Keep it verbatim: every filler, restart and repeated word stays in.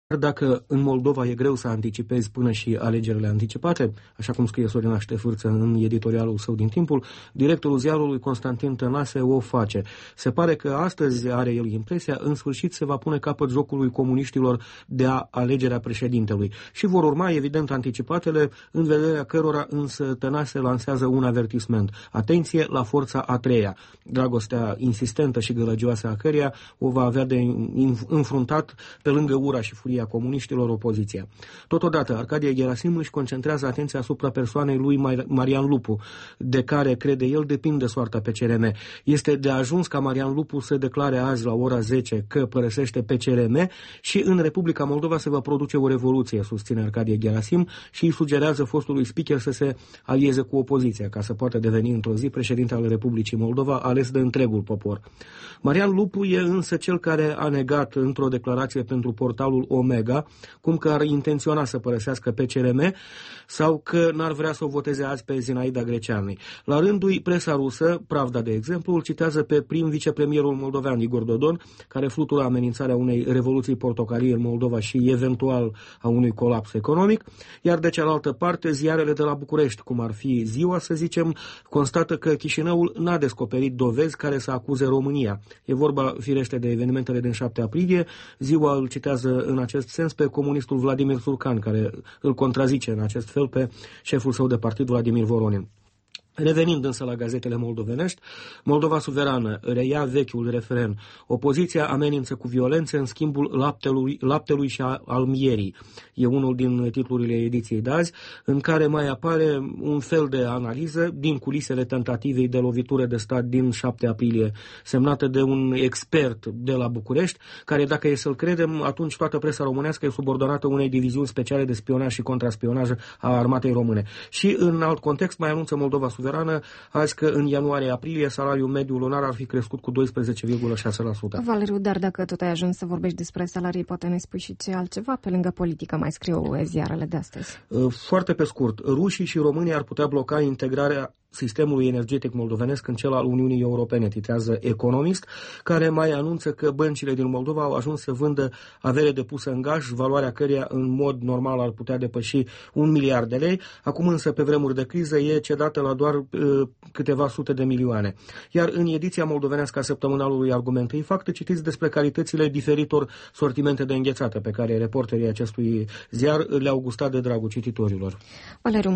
Dacă în Moldova e greu să anticipezi până și alegerile anticipate, așa cum scrie Sorina Ștefârță în editorialul său din Timpul, directorul ziarului Constantin Tănase o face. Se pare că astăzi, are el impresia, în sfârșit se va pune capăt jocului comuniștilor de a alegerea președintelui. Și vor urma, evident, anticipatele, în vederea cărora însă Tănase lansează un avertisment. Atenție la forța a treia. Dragostea insistentă și gălăgioasă a căreia o va avea de înfruntat pe lângă ura și furia comuniștilor opoziția. Totodată, Arcadie Gherasim își concentrează atenția asupra persoanei lui Marian Lupu, de care, crede el, depinde soarta P C R M. Este de ajuns ca Marian Lupu să declare azi la ora zece că părăsește P C R M și în Republica Moldova se va produce o revoluție, susține Arcadie Gherasim, și îi sugerează fostului speaker să se alieze cu opoziția, ca să poată deveni într-o zi președinte al Republicii Moldova, ales de întregul popor. Marian Lupu e însă cel care a negat într-o declarație pentru portalul Omega, cum că ar intenționa să părăsească P C R M sau că n-ar vrea să o voteze azi pe Zinaida Greceanu. La rândul ei, presa rusă, Pravda de exemplu, îl citează pe prim vicepremierul moldovean Igor Dodon, care flutură amenințarea unei revoluții portocalii în Moldova și eventual a unui colaps economic, iar de cealaltă parte, ziarele de la București, cum ar fi Ziua, să zicem, constată că Chișinăul n-a descoperit dovezi care să acuze România. E vorba, firește, de evenimentele din șapte aprilie. Ziua îl citează în acest sens pe comunistul Vladimir Surcan, care îl contrazice în acest fel pe șeful său de partid, Vladimir Voronin. Revenind însă la gazetele moldovenești, Moldova Suverană reia vechiul refren. Opoziția amenință cu violențe în schimbul laptelui, laptelui și al mierii. E unul din titlurile ediției de azi, în care mai apare un fel de analiză din culisele tentativei de lovitură de stat din șapte aprilie, semnată de un expert de la București, care, dacă e să-l credem, atunci toată presa românească e subordonată unei diviziuni speciale de spionaj și contraspionaj a armatei române. Și în alt context mai anunță Moldova Suverană azi că în ianuarie-aprilie salariul mediu lunar ar fi crescut cu doisprezece virgulă șase la sută. Valeriu, dar dacă tot ai ajuns să vorbești despre salarii, poate ne spui și ce altceva pe lângă politică, mai scriu ziarele de astăzi. Foarte pe scurt, rușii și românii ar putea bloca integrarea sistemului energetic moldovenesc în cel al Uniunii Europene, titrează Economist, care mai anunță că băncile din Moldova au ajuns să vândă avere depusă în gaj, valoarea căreia în mod normal ar putea depăși un miliard de lei. Acum însă, pe vremuri de criză, e cedată la doar uh, câteva sute de milioane. Iar în ediția moldovenească a săptămânalului Argumente Fact, citiți despre calitățile diferitor sortimente de înghețată pe care reporterii acestui ziar le-au gustat de dragul cititorilor. Valeriu,